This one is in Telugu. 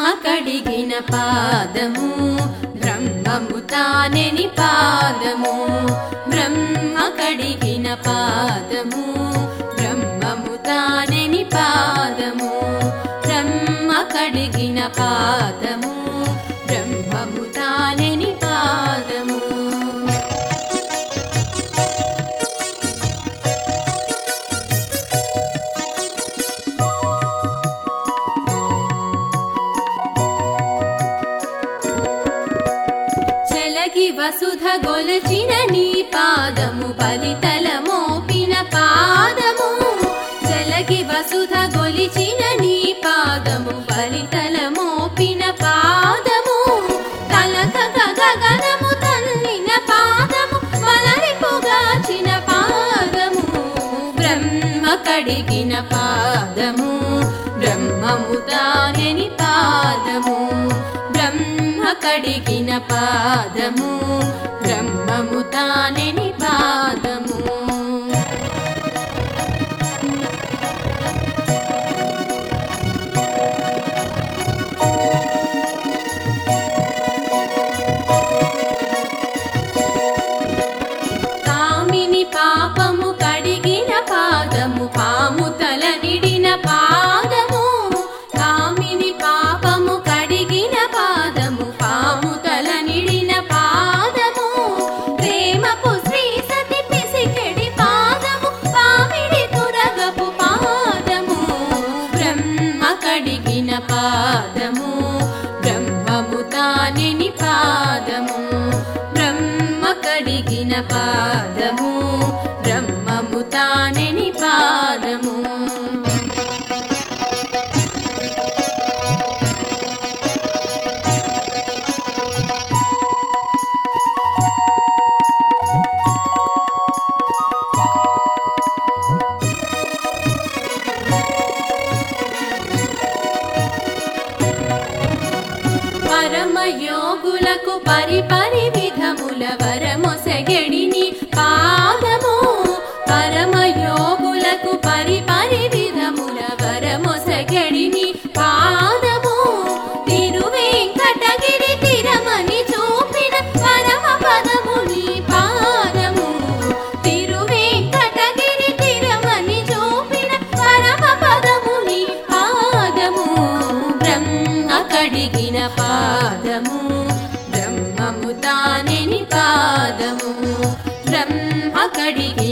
కడిగిన పాదము బ్రహ్మము తానెని పాదము బ్రహ్మ కడిగిన పాదము బ్రహ్మము తానెని పాదము బ్రహ్మ కడిగిన పాదము బ్రహ్మము తానెని పాదము చెలగి వసుధ గొలచిన నీ పాదము బలితల మోపిన పాదము చెలగి వసుధ గొలిచిన నీ పాదము బలితల మోపిన పాదము తలక గగనము తన్నిన పాదము మలరిపుగాచిన పాదము బ్రహ్మ కడిగిన పాదము బ్రహ్మము తానెని పాదము బ్రహ్మ కడిగిన పాదము బ్రహ్మము తానెని పాదము కామిని పాపము కడిగిన పాదము పాము తల నిడిన పాదము కామిని పాపము కడిగిన పాదము పాము తల నిడిన పాదము ప్రేమపు శ్రీ సతి పిసికెడి పాదము పామిడి తురగపు పాదము బ్రహ్మ కడిగిన పాదము బ్రహ్మము తానెని పాదము బ్రహ్మ కడిగిన పాదము బ్రహ్మము తానెని పాదము పరమయోగులకు పరిపరి విధముల వరమొసగెడిని పాదము పరమయోగులకు పరిపరి విధముల వరమొసగెడిని పాదము తిరువేంకటగిరి తిరమని చూపిన పరమ పదము నీ పాదము తిరువేంకటగిరి తిరమని చూపిన పరమ పదము నీ పాదము బ్రహ్మ కడిగిన పాదము బ్రహ్మము తానెని పాదము బ్రహ్మ కడిగిన